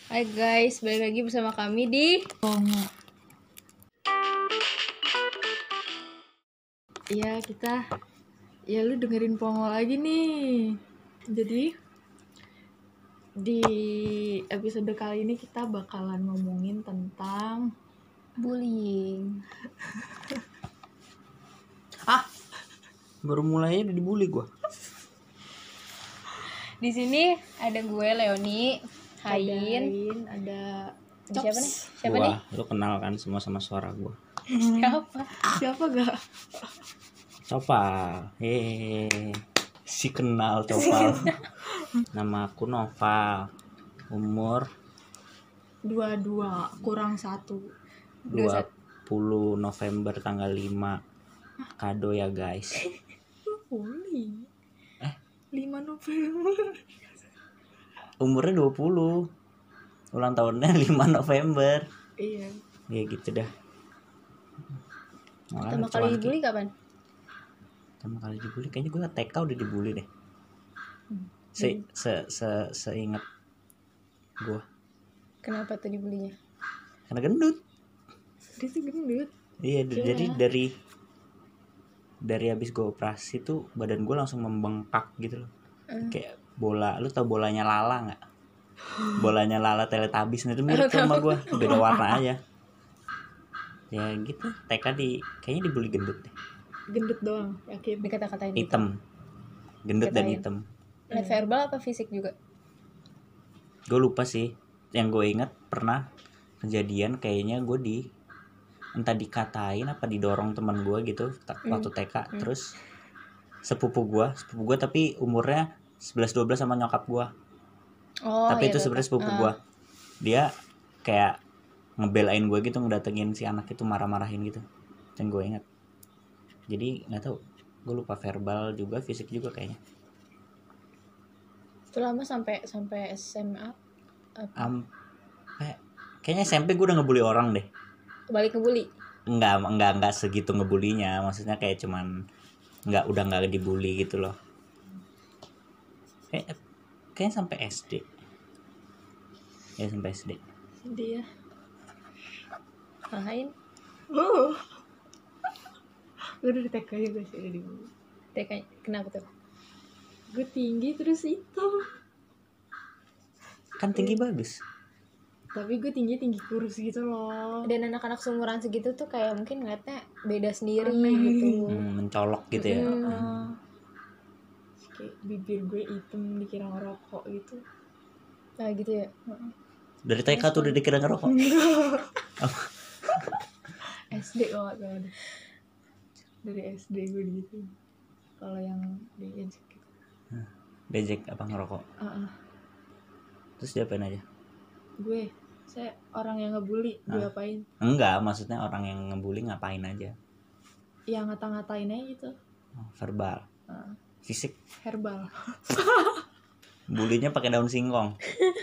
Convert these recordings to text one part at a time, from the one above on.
Hai guys, balik lagi bersama kami di Pongo. Iya lu dengerin Pongo lagi nih. Jadi di episode kali ini kita bakalan ngomongin tentang bullying. Baru mulai udah dibully gue. Di sini ada gue Leoni, Hain, ada siapa nih? Chops. Siapa nih? Lo kenal kan semua sama suara gue. Siapa gak? Copal. Si kenal Copal. Nama aku Noval. Umur 22 kurang 1. 20 November tanggal 5. Kado ya guys. Boleh. 5 November. Umurnya 20. Ulang tahunnya 5 November. Iya. Ya gitu dah. Pertama kali dibully kapan? Pertama kali dibully kayaknya gue TK udah dibully deh. Seingat gue. Kenapa tuh dibulinya? Karena gendut. Dia tuh gendut. Iya, jadi dari habis gue operasi tuh badan gue langsung membengkak gitu loh. Kayak bola, lu tau bolanya Lala nggak? Bolanya Lala Teletubbies itu mirip sama gue, beda warna aja. Ya gitu, TK kayaknya dibully gendut deh. Gendut doang, yakin. Dikata-katain Hitam, gendut dan Dikatain. hitam. Lihat verbal apa fisik juga? Gue lupa sih. Yang gue inget pernah kejadian kayaknya gue entah dikatain apa didorong teman gue gitu waktu TK. Terus sepupu gue tapi umurnya 11-12 sama nyokap gue. Tapi iya, itu sebenarnya sepupu gue. Dia kayak ngebelain gue gitu, ngedatengin si anak itu, marah-marahin gitu. Dan gue ingat. Jadi nggak tahu, gue lupa verbal juga, fisik juga kayaknya. Itu lama sampai SMA. Kayaknya SMP gue udah ngebully orang deh. Balik ngebully. Enggak segitu ngebulinya, maksudnya kayak cuman udah nggak dibully gitu loh. Kayaknya sampai SD. Ya sampai SD. Dia. Lain? Oh. Gue udah di TK ya guys, udah dibully. TK kenapa tuh? Gue tinggi terus hitam. Kan tinggi bagus. Tapi gue tinggi kurus gitu loh. Dan anak-anak seumuran segitu tuh kayak mungkin ngeliatnya beda sendiri Aneh. gitu. Mencolok gitu ya. Kayak bibir gue hitam dikira ngerokok gitu. Nah gitu ya. Dari TK tuh udah dikira ngerokok. SD kok gak tau deh. Dari SD gue gitu. Kalau yang diejek gitu. Diejek apa ngerokok? Terus diapain aja? Saya orang yang ngebully, gue apain? Enggak, maksudnya orang yang ngebully ngapain aja? Ya ngata-ngatain aja gitu. Verbal. Fisik. Herbal. Bulinya pakai daun singkong.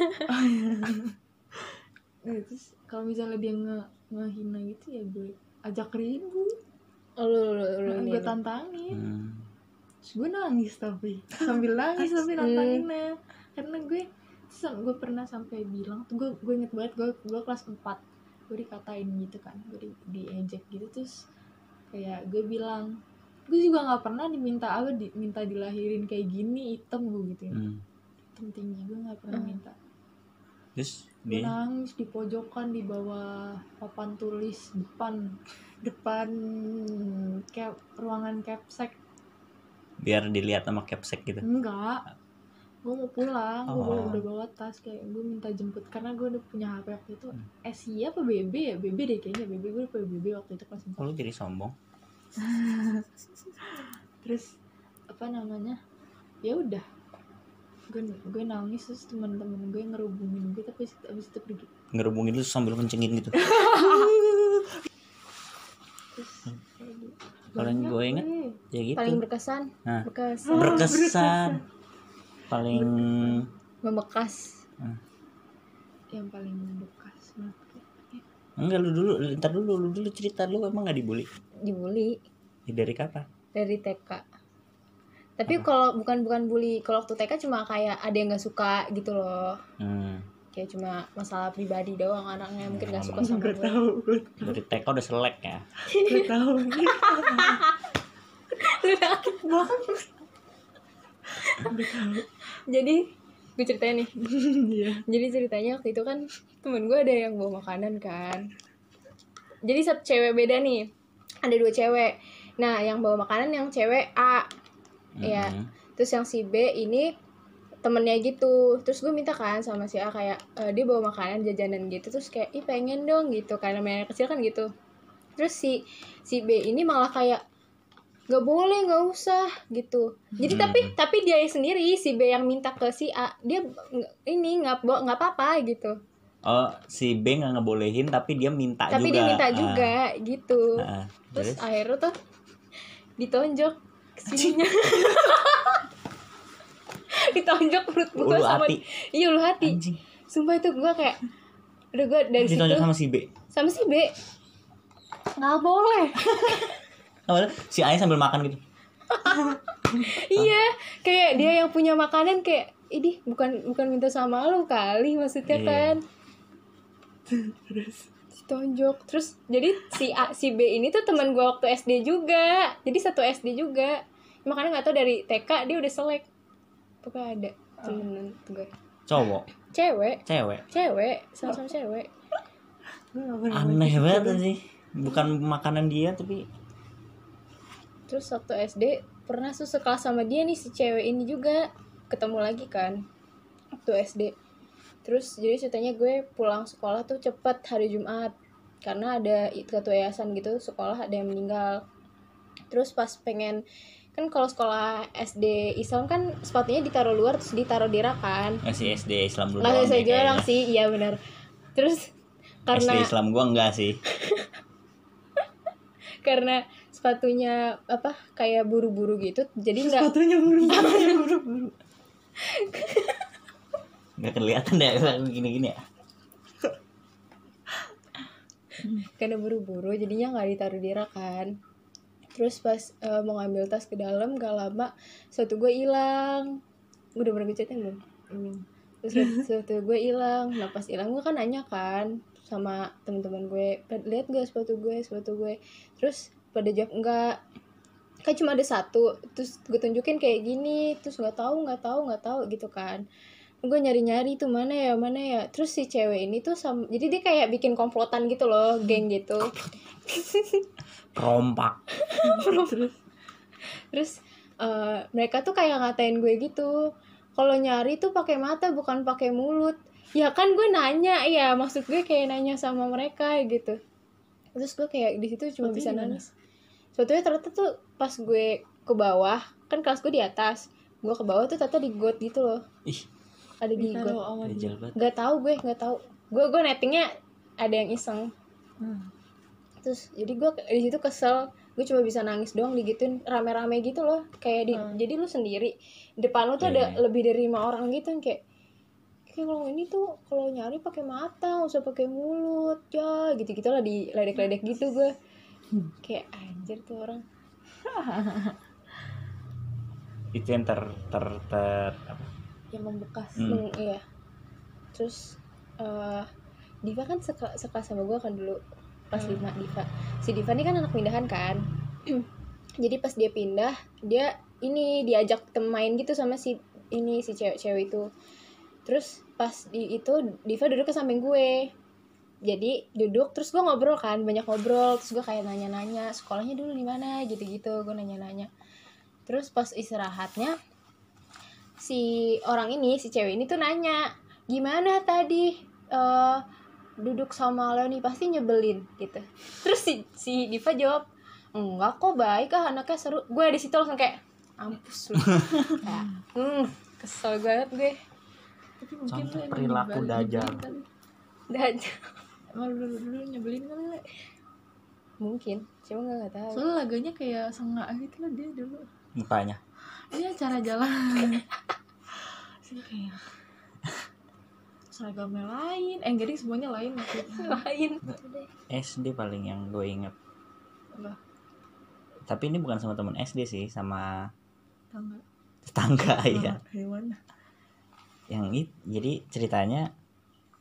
Terus kalau misalnya dia ngehina gitu ya gue ajak ribut. Gue tantangin. Terus gue nangis tapi sambil nangis tapi nantanginnya. Karena gue pernah sampai bilang tuh, gue inget banget gue kelas 4 gue dikatain gitu kan, gue diejek gitu. Terus kayak gue bilang gue juga nggak pernah minta dilahirin kayak gini, hitam gue gitu ya. Hitam tinggi, gue nggak pernah minta. Terus gue nangis di pojokan di bawah papan tulis depan ruangan capsek. Biar dilihat sama capsek gitu. Enggak, gue mau pulang. Gue udah bawa tas, kayak gue minta jemput karena gue udah punya HP waktu itu. SI apa BB ya? BB deh kayaknya. gue udah punya BB waktu itu kelas 4. Lu jadi sombong. Terus apa namanya, ya udah gue nangis. Terus teman-teman gue ngerubungin gue, tapi abis itu pergi. Ngerubungin lu sambil kencengin gitu. Kalau yang gue inget ya gitu. Paling berkesan. Berkesan. Paling membekas. Yang paling membekas enggak, lu dulu cerita. Lu emang nggak dibully? Dibully. Dari kapan? Dari TK. Tapi kalau bukan bully, kalau waktu TK cuma kayak ada yang nggak suka gitu loh. kayak cuma masalah pribadi doang, anaknya mungkin gak suka sama gue. Dari TK udah selek ya. Gue tahu nih. Jadi gue ceritain nih. Iya. Jadi ceritanya waktu itu kan temen gue ada yang bawa makanan kan. Jadi satu cewek beda nih, ada 2 cewek. Nah yang bawa makanan yang cewek A, ya. Terus yang si B ini temennya gitu. Terus gue minta kan sama si A kayak dia bawa makanan jajanan gitu, terus kayak ih pengen dong gitu, karena namanya kecil kan gitu. Terus si B ini malah kayak nggak boleh, nggak usah gitu. Jadi tapi dia sendiri, si B yang minta ke si A, dia ini nggak apa-apa gitu. Oh, si B nggak ngebolehin tapi dia minta tapi juga. Dia minta juga gitu. Terus akhirnya tuh ditonjok kesininya. Ditonjok perut gue sama hati. Iya, ulu hati. Anjing. Sumpah itu gue kayak udah gue dari situ ditonjok sama si B. Sama si B. Nggak boleh. Si A sambil makan gitu. Iya, kayak dia yang punya makanan kayak ini bukan minta sama lo kali maksudnya kan. Terus ditonjok. Terus jadi si B ini tuh teman gue waktu SD juga. Jadi satu SD juga. Makanya nggak tahu dari TK dia udah selek. Pokoknya ada temen gue. Cowok. Cewek. Sama-sama cewek. Aneh banget sih. Bukan makanan dia tapi. Terus waktu SD pernah tuh sekelas sama dia nih si cewek ini juga, ketemu lagi kan waktu SD. Terus jadi ceritanya gue pulang sekolah tuh cepet hari Jumat karena ada ketua yayasan gitu, sekolah ada yang meninggal. Terus pas pengen, kan kalau sekolah SD Islam kan sepatunya ditaruh luar terus ditaruh di rak kan. Masih SD Islam dulu. Masih saya jarang sih, iya benar. Terus karena SD Islam gua enggak sih. Karena sepatunya apa kayak buru-buru gitu, jadi nggak. Sepatunya buru-buru. Nggak kelihatan deh gini-gini ya. Karena buru-buru jadinya nggak ditaruh di rak kan. Terus pas mau ngambil tas ke dalam, gak lama sepatu gue hilang. Udah pernah gue ceritain belum? Terus sepatu gue hilang. Nah pas hilang gue kan nanya kan sama teman-teman gue, lihat gak sepatu gue. Terus pada jawab enggak, kan cuma ada satu. Terus gue tunjukin kayak gini, terus nggak tahu gitu kan. Gue nyari-nyari tuh mana ya. Terus si cewek ini tuh jadi dia kayak bikin komplotan gitu loh, geng gitu. Perompak. Terus mereka tuh kayak ngatain gue gitu, kalau nyari tuh pakai mata bukan pakai mulut. Ya kan gue nanya, ya maksud gue kayak nanya sama mereka gitu. Terus gue kayak di situ cuma bisa nangis. Sebetulnya ternyata tuh pas gue ke bawah, kan kelas gue di atas, gue ke bawah tuh ternyata di got gitu loh. Ih, ada di got. Gak tahu gue nettingnya ada yang iseng. Terus jadi gue di situ kesel, gue cuma bisa nangis doang digituin rame-rame gitu loh, kayak jadi lu sendiri depan lu tuh ada lebih dari 5 orang gitu yang kayak kalau ini tuh kalau nyari pakai mata nggak usah pakai mulut ya gitu lah, di ledek-ledek gitu gue kayak anjir tuh orang. Itu yang ter apa? Yang membekas. Iya. Terus Diva kan sekelas sama gue kan dulu pas 5 Diva. Si Diva ini kan anak pindahan kan. Jadi pas dia pindah, dia ini diajak main gitu sama si cewek itu. Terus pas itu Diva duduk ke samping gue. Jadi duduk terus gue ngobrol kan, banyak ngobrol. Terus gue kayak nanya-nanya sekolahnya dulu di mana gitu-gitu, gue nanya-nanya. Terus pas istirahatnya si cewek ini tuh nanya, "Gimana tadi duduk sama Leoni, pasti nyebelin gitu." Terus si Diva jawab, "Enggak kok, baik anaknya seru." Gue di situ langsung kayak ampus lu. Kayak kesel banget gue. Tapi mungkin contoh perilaku dajjal. Emang dulu nyebelin kali le? Mungkin, cuma nggak tahu. Soalnya laganya kayak sengak gitu lah dia dulu. Mukanya. Iya, cara jalan. Sih kayak seragamnya lain. Jadi semuanya lain maksudnya. Lain. SD paling yang gue inget. Apa? Tapi ini bukan sama teman SD sih, sama tetangga ya. Hewan. Jadi ceritanya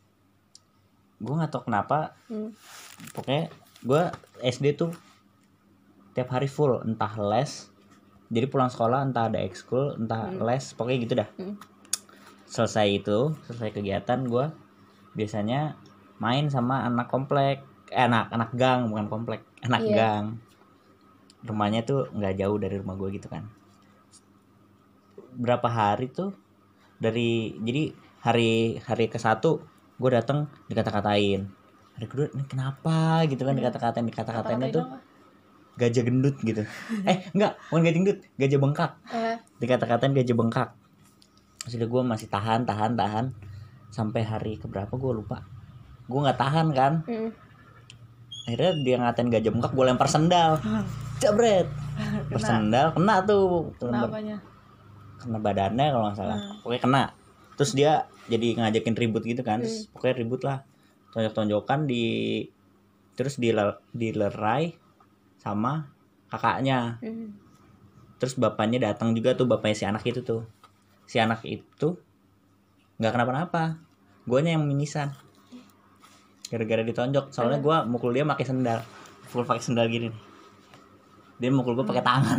gue nggak tahu kenapa pokoknya gue SD tuh tiap hari full, entah les, jadi pulang sekolah entah ada ekskul entah les, pokoknya gitu dah. Selesai kegiatan gue biasanya main sama anak komplek, anak gang, bukan komplek, anak gang. Rumahnya tuh nggak jauh dari rumah gue gitu kan. Berapa hari tuh jadi hari ke-1 gue datang dikata-katain, hari kedua ini kenapa gitu kan, dikata-katainnya tuh gajah gendut gitu. Enggak, bukan gajah gendut, gajah bengkak. Dikata-katain gajah bengkak. Terus gue masih tahan sampai hari keberapa gue lupa. Gue nggak tahan kan. Akhirnya dia ngatain gajah bengkak, gue lempar sendal. Jabret. Sendal kena tuh. Kenapanya? Kena badannya kalau nggak salah. Pokoknya kena. Terus dia jadi ngajakin ribut gitu kan. Terus pokoknya ribut lah. Tonjok-tonjokan terus dilerai sama kakaknya. Terus bapaknya datang juga tuh, bapaknya si anak itu tuh. Si anak itu nggak kenapa-napa. Guanya yang mimisan. Gara-gara ditonjok. Soalnya gua mukul dia pakai sendal. Pakai sendal gini nih. Dia mukul gua pakai tangan.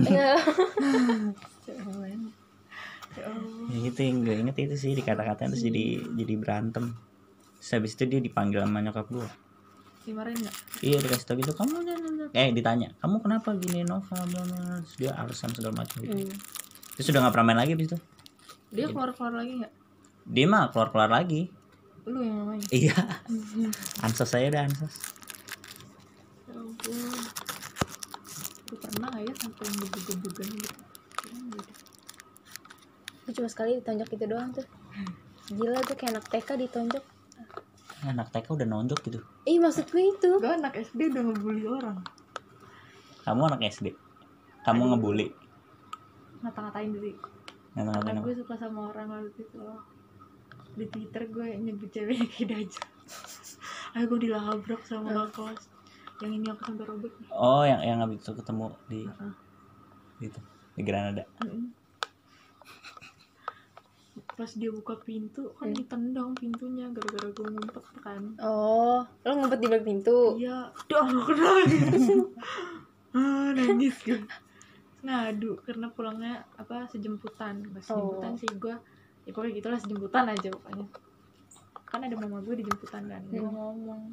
Ya gitu yang gue inget itu sih, dikata-katain terus jadi berantem. Terus habis itu dia dipanggil sama nyokap gue. Dimarahin nggak? Iya, dikasih tau gitu, kamu ditanya kamu kenapa gini Nova, terus dia alasan segala macam gitu. Terus udah nggak pernah main lagi abis itu. Dia keluar lagi nggak? Dia mah keluar lagi. Lu yang main? Iya. Ansos saya udah ansos. Ya ampun. Lu pernah nggak ya sampai ngebug-bugan gitu? Gue cuma sekali ditonjok gitu doang tuh. Gila tuh, kayak anak TK ditonjok. Anak TK udah nonjok gitu. Maksud gue itu. Gue anak SD udah ngebully orang. Kamu anak SD? Kamu ngebully? Ngata-ngatain diri. Karena gue suka sama orang waktu itu. Di Twitter gue nyebut ceweknya kayak Dajjal. Ayo gue dilabrak sama kakak kelas. Yang ini aku sampai robek. Oh, yang habis itu ketemu di gitu, di Granada. Pas dia buka pintu kan ditendang pintunya gara-gara gue ngumpet kan. Oh, lo ngumpet di balik pintu? Iya. Dah lo kena gitu. Nangis gue. Ngadu karena pulangnya sejemputan. Pas sejemputan sih gue, ya pokoknya gitulah, sejemputan aja pokoknya. Kan ada mama gue dijemputan kan. Gue ngomong.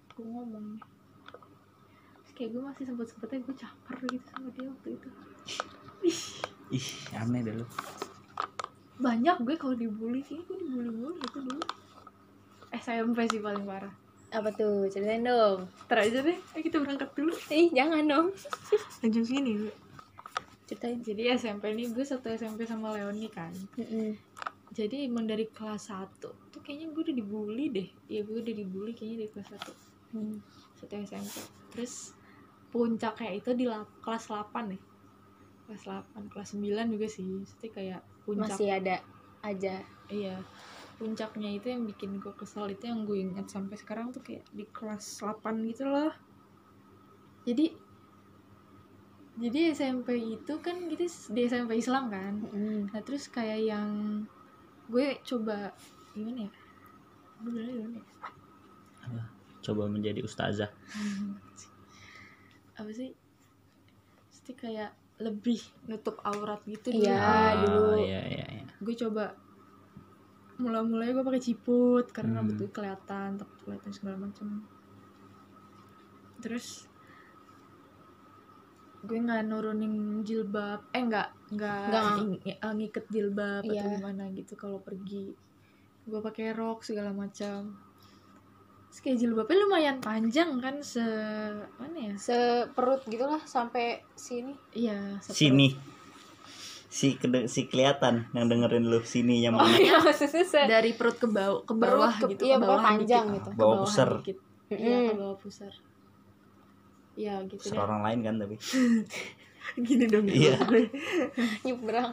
Terus kayak gue masih sempet-sempetnya gue caper gitu sama dia waktu itu. Ih, aneh deh lu. Banyak gue kalau dibully sih, gue dibully gitu dulu. SMP sih paling parah. Apa tuh? Ceritain dong. Ntar aja deh, kita berangkat dulu. Jangan dong. Lanjut sini gue. Ceritain. Jadi SMP nih, gue satu SMP sama Leoni kan. Jadi emang dari kelas 1 tuh kayaknya gue udah dibully deh. Iya, gue udah dibully kayaknya dari kelas 1. Satu SMP. Terus puncaknya itu di kelas 8 nih. Kelas 8, kelas 9 juga sih. Jadi kayak puncak. Masih ada aja. Iya. Puncaknya itu yang bikin gue kesel, itu yang gue ingat sampai sekarang tuh kayak di kelas 8 gitu loh. Jadi SMP itu kan gitu, di SMP Islam kan. Nah terus kayak yang gue coba gimana ya? Gue bilang gimana ya? Coba menjadi ustazah. Apa sih? Pasti kayak lebih nutup aurat gitu. Iya, dulu. Iya. Gue coba mulai gue pakai ciput karena betul kelihatan, takut kelihatan segala macam. Terus gue nggak nurunin jilbab, nggak ngiket jilbab atau gimana gitu kalau pergi. Gue pakai rok segala macam. Terus kayak jilbabnya lumayan panjang kan, seperut gitulah sampai sini. Iya, sini. Si kelihatan yang dengerin lu, sini yang mana? Iya, maksudnya dari perut ke bawah gitu. Iya, bawah panjang dikit, gitu. Bawah pusar. Iya, ke bawah pusar. Iya gitu deh. Orang lain kan tapi. Gini dong. Iya. Nyebrang.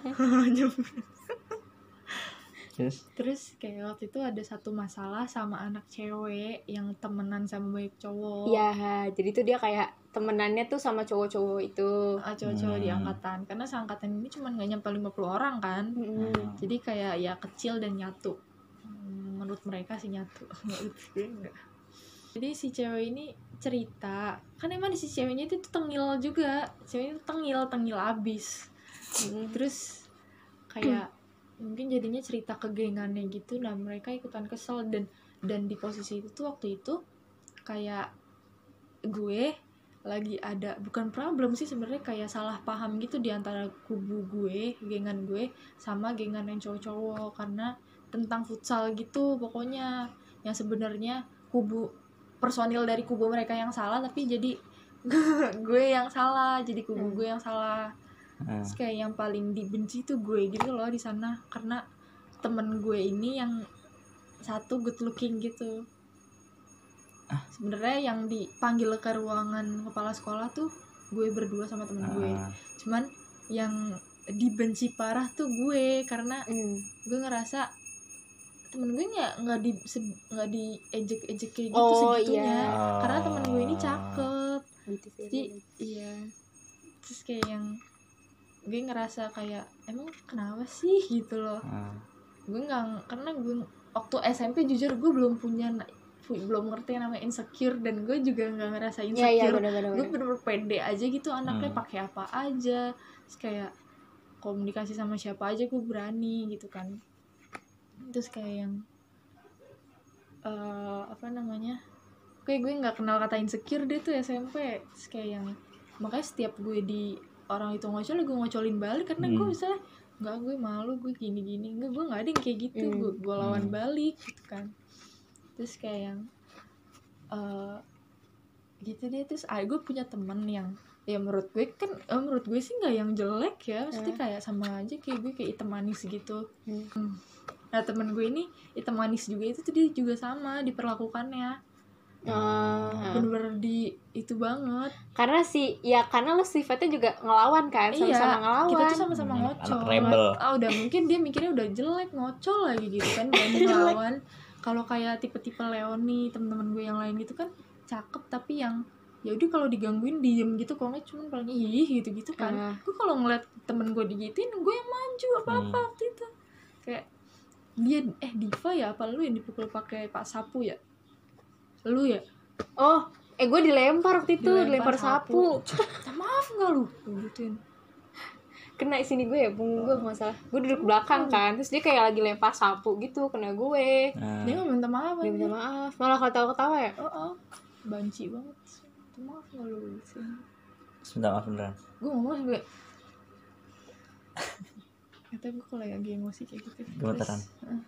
Terus kayak waktu itu ada satu masalah sama anak cewek yang temenan sama banyak cowok. Iya, jadi tuh dia kayak temenannya tuh sama cowok-cowok itu. Cowok-cowok di angkatan. Karena seangkatan ini cuma gak nyampe 50 orang kan. Jadi kayak ya kecil dan nyatu. Menurut mereka sih nyatu. Menurut gue enggak. Jadi si cewek ini cerita, kan emang si ceweknya itu tengil juga, ceweknya itu tengil abis. Terus kayak mungkin jadinya cerita ke gengannya gitu, nah mereka ikutan kesel. Dan di posisi itu tuh waktu itu kayak gue lagi ada, bukan problem sih sebenarnya, kayak salah paham gitu di antara kubu gue, gengan gue sama gengan yang cowok-cowok, karena tentang futsal gitu pokoknya, yang sebenarnya kubu personil dari kubu mereka yang salah, tapi jadi gue yang salah, jadi kubu gue yang salah. Terus kayak yang paling dibenci tuh gue gitu loh di sana, karena temen gue ini yang satu good looking gitu. Sebenarnya yang dipanggil ke ruangan kepala sekolah tuh gue berdua sama temen gue, cuman yang dibenci parah tuh gue, karena gue ngerasa temen gue nggak diejek kayak gitu segitunya. Karena temen gue ini cakep gitu. Jadi iya, terus kayak yang gue ngerasa kayak emang kenapa sih gitu loh. Gue nggak, karena gue waktu SMP jujur gue belum ngerti yang namanya insecure, dan gue juga nggak ngerasa insecure. Gue bener-bener pede aja gitu anaknya, pakai apa aja, terus kayak komunikasi sama siapa aja gue berani gitu kan. Terus kayak yang kayak gue nggak kenal kata insecure deh tuh SMP. Terus kayak yang makanya setiap gue di orang itu ngocol, gue ngocolin balik, karena gue misalnya nggak, gue malu, gue gini gue nggak ada yang kayak gitu. Gue lawan balik gitu kan. Terus kayak yang gitu deh. Terus gue punya temen yang ya menurut gue sih nggak yang jelek ya, maksudnya kayak sama aja kayak gue, kayak hitam manis gitu. Nah temen gue ini hitam manis juga, itu tuh dia juga sama diperlakukannya bener-bener di itu banget, karena karena lo sifatnya juga ngelawan kan, sama-sama ngelawan. Kita tuh sama-sama ngocol. Udah mungkin dia mikirnya udah jelek, ngocol lagi gitu kan, berani ngelawan. Kalau kayak tipe-tipe Leoni, temen-temen gue yang lain gitu kan cakep, tapi yang ya udah kalau digangguin diem gitu, kalau nggak cuman paling gitu kan. Gue kalau ngeliat temen gue digituin, gue yang maju apa waktu itu. Kayak dia Diva ya, apa lu yang dipukul pakai Pak Sapu ya? Lu ya? Gue dilempar waktu itu, dilempar sapu. Maaf nggak lu? Gituin. Kena sini gue ya, punggung gue masalah. Gue duduk belakang kan, terus dia kayak lagi lempar sapu gitu, kena gue. Dia nggak minta maaf. Dia minta maaf, malah ketawa-ketawa ya. Banci banget. Maaf nggak lu? Minta maaf beneran. Gue ngomong gue. Kata gue kalau lagi emosi kayak gitu. Gemetaran.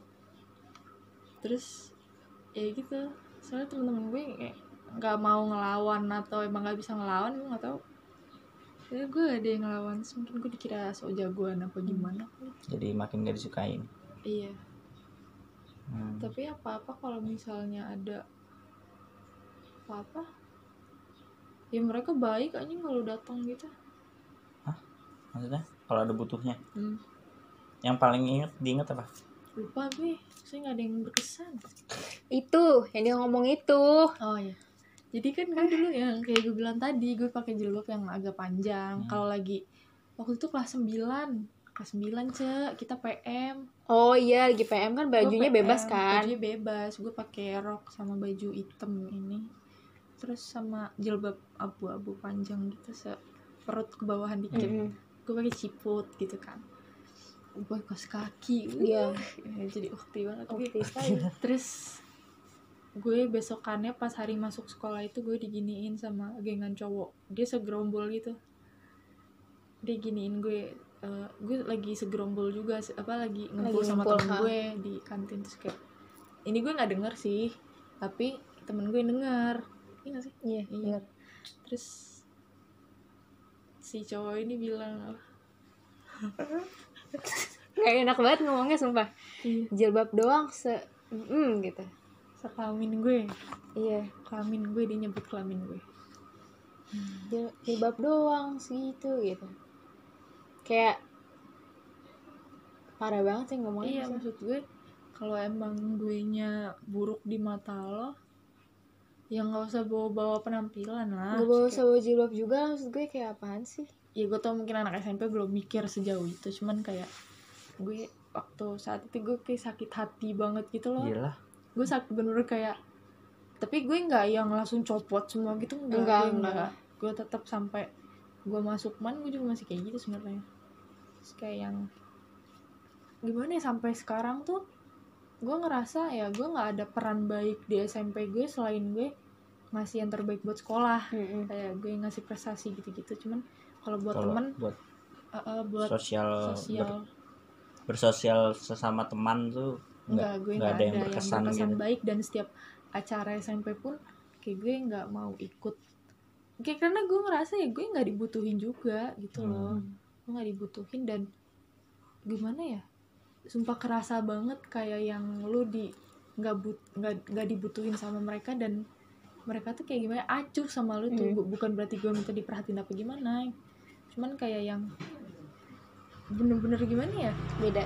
Terus ya gitu. Soalnya temen-temen gue kayak nggak mau ngelawan, atau emang nggak bisa ngelawan, gue nggak tahu. Jadi gue ada yang ngelawan, mungkin gue dikira sok jagoan apa gimana. Jadi makin gak disukain. Iya. Tapi apa-apa kalau misalnya ada apa-apa, ya mereka baik aja kalau datang gitu. Hah? Maksudnya kalau ada butuhnya? Yang paling diingat apa? Lupa gue, saya nggak ada yang berkesan. Itu yang dia ngomong itu. Oh iya. Jadi kan gue dulu yang kayak gue bilang tadi, gue pakai jilbab yang agak panjang. Kalau lagi waktu itu kelas 9 kita PM. Oh iya, lagi PM kan bajunya PM, bebas kan? Bajunya bebas. Gue pakai rok sama baju hitam ini. Terus sama jilbab abu-abu panjang gitu, perut ke bawahan dikit. Gue pakai ciput gitu kan. Gue kaos kaki. Iya. Jadi ukti banget. Terus gue besokannya pas hari masuk sekolah itu gue diginiin sama gengan cowok. Dia segerombol gitu. Dia giniin gue lagi segerombol juga, lagi ngumpul sama temen gue di kantin. Terus kayak ini gue nggak denger sih, tapi temen gue denger. Iya nggak sih? Iya. Terus si cowok ini bilang nggak enak banget ngomongnya sumpah. Jilbab doang gitu. Sekelamin gue. Iya. Kelamin gue, dia nyebut kelamin gue. Jilbab doang segitu gitu. Kayak parah banget sih ngomongnya. Iya, maksud gue kalau emang gue nya buruk di mata lo, ya nggak usah bawa penampilan lah. Gak usah bawa jilbab juga, maksud gue kayak apaan sih? Ya gue tau mungkin anak SMP belum mikir sejauh itu, cuman kayak gue waktu saat itu gue kayak sakit hati banget gitu loh. Iyalah. Gue sakit bener-bener kayak Tapi gue nggak yang langsung copot semua gitu, enggak. Gue tetap sampai gue masuk man gue juga masih kayak gitu sebenarnya. Terus kayak yang gimana ya, sampai sekarang tuh gue ngerasa ya gue nggak ada peran baik di SMP gue selain gue ngasih yang terbaik buat sekolah. Kayak gue ngasih prestasi gitu-gitu. Cuman kalau buat teman buat sosial bersosial sesama teman tuh nggak ada yang berkesan gitu. Baik. Dan setiap acara SMP pun kayak gue nggak mau ikut kayak karena gue ngerasa ya gue nggak dibutuhin juga gitu loh. Gue nggak dibutuhin dan gimana ya, sumpah kerasa banget kayak yang lu nggak dibutuhin sama mereka dan mereka tuh kayak gimana acuh sama lu tuh. Bukan berarti gue minta diperhatiin apa gimana, cuman kayak yang bener-bener gimana ya, beda.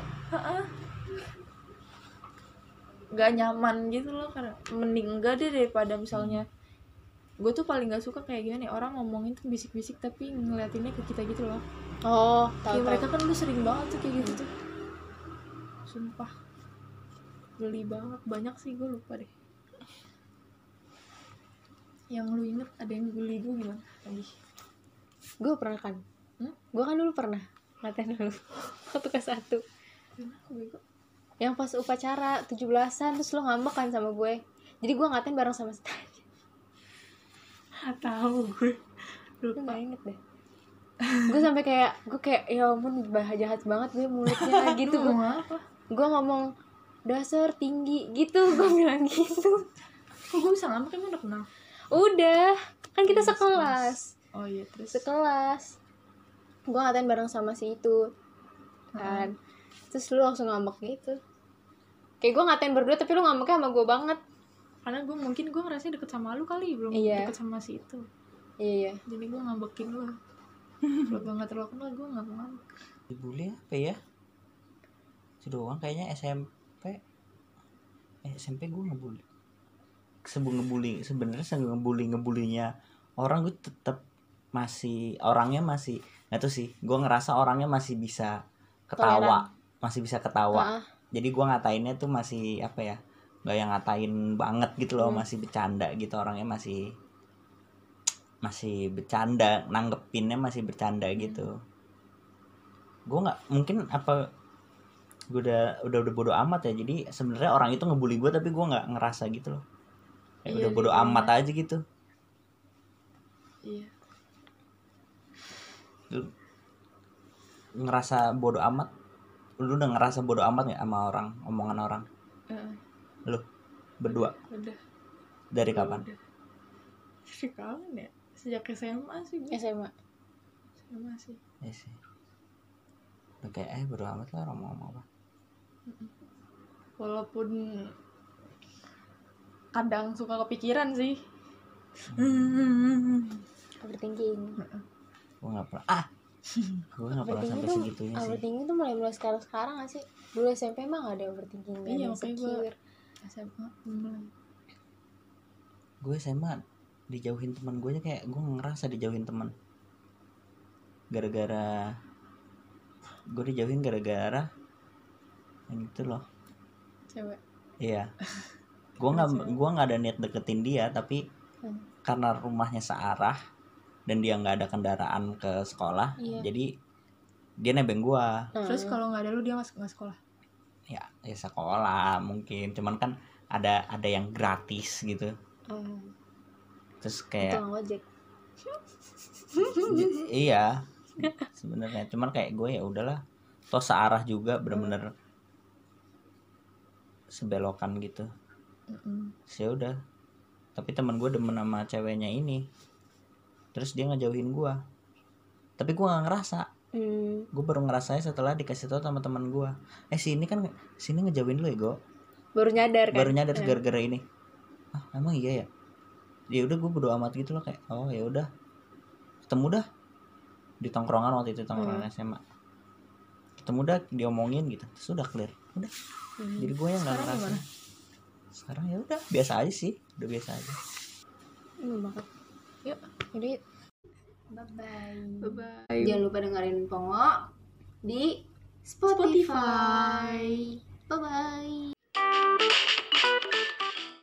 Gak nyaman gitu loh, karena mending enggak deh daripada misalnya gue tuh paling gak suka kayak gimana ya, orang ngomongin tuh bisik-bisik tapi ngeliatinnya ke kita gitu loh. Kayak mereka kan lu sering banget tuh kayak gitu tuh, sumpah geli banget. Banyak sih, gue lupa deh. Yang lu inget ada yang geli gue gimana lagi? Gue pernah kan, gue kan dulu pernah ngatain dulu waktu kelas 1 yang pas upacara 17-an terus lo ngambek kan sama gue, jadi gue ngatain bareng sama Stan. Tahu gue lupa, inget deh. Gue sampai kayak ya ampun jahat banget gue mulutnya gitu. Gue ngomong dasar tinggi gitu, gue bilang gitu. Gue bisa ngambek, emang udah kenal? Udah, kan kita sekelas. Oh iya, terus sekelas gue ngatain bareng sama si itu kan. Terus lu langsung ngambek gitu, kayak gue ngatain berdua tapi lu ngambeknya sama gue banget. Karena mungkin gue ngerasa deket sama lu kali, belum deket sama si itu. Iya. Jadi gue ngambekin lu. Kalau gue nggak terlalu kenal, gue nggak ngambek. Dibully apa ya? Itu doang kayaknya. SMP gue ngebully. Sebenarnya ngebulinya orang, gue tetap masih orangnya masih nggak tuh sih. Gue ngerasa orangnya masih bisa ketawa, Jadi gue ngatainnya tuh masih apa ya? Gak yang ngatain banget gitu loh, masih bercanda gitu, orangnya masih bercanda, nanggepinnya masih bercanda gitu. Gue nggak mungkin apa, gue udah bodo amat ya. Jadi sebenarnya orang itu ngebully gue tapi gue nggak ngerasa gitu loh, udah bodo amat aja gitu. Iya. Lu ngerasa bodo amat? Lu udah ngerasa bodo amat nggak sama orang, omongan orang? Lu berdua? Udah. Dari kapan? Dari kapan ya? Sejak SMA sih gue. SMA sih. Iya sih. Udah kayak bodo amat lah orang ngomong apa. Walaupun kadang suka kepikiran sih. Overthinking. Gue nggak pernah. Gue nggak pernah sampai segitunya sih. Overthinking tuh mulai sekarang nggak sih? Dulu SMP emang gak ada overthinking. Iya, makanya gue SMA mulai. Gue SMA dijauhin teman gue aja, kayak gue ngerasa dijauhin teman. Gara-gara gue dijauhin gara-gara yang itu loh. Cewek. Iya. Gue nggak ada niat deketin dia, tapi karena rumahnya searah dan dia nggak ada kendaraan ke sekolah, jadi dia nebeng gue. Terus kalau nggak ada lu, dia nggak sekolah? Ya sekolah mungkin, cuman kan ada yang gratis gitu. Terus kayak iya sebenarnya, cuman kayak gue ya udahlah, toh searah juga, bener-bener sebelokan gitu. Ya udah, tapi teman gue demen sama ceweknya ini, terus dia ngejauhin gue, tapi gue nggak ngerasa. Gue baru ngerasanya setelah dikasih tahu sama teman gue, sini ngejauhin lu ya, gue baru nyadar gara-gara ini. Emang iya ya? Ya udah, gue bodo amat gitu loh, kayak oh ya udah, ketemu dah di tongkrongan waktu itu, tongkrongan SMA, ketemu dah, diomongin gitu, terus udah clear, udah. Jadi gue yang nggak ngerasa. Sekarang ya udah biasa aja sih, udah biasa aja. Banget. Yuk, jadi bye. Jangan lupa dengerin Pongo di Spotify. Bye bye.